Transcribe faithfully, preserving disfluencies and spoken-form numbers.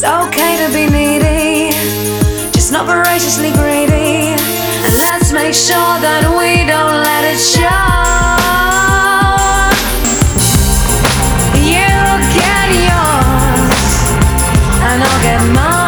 okay to be needy, just not voraciously greedy. And let's make sure that we don't let it show. You get yours, and I'll get mine.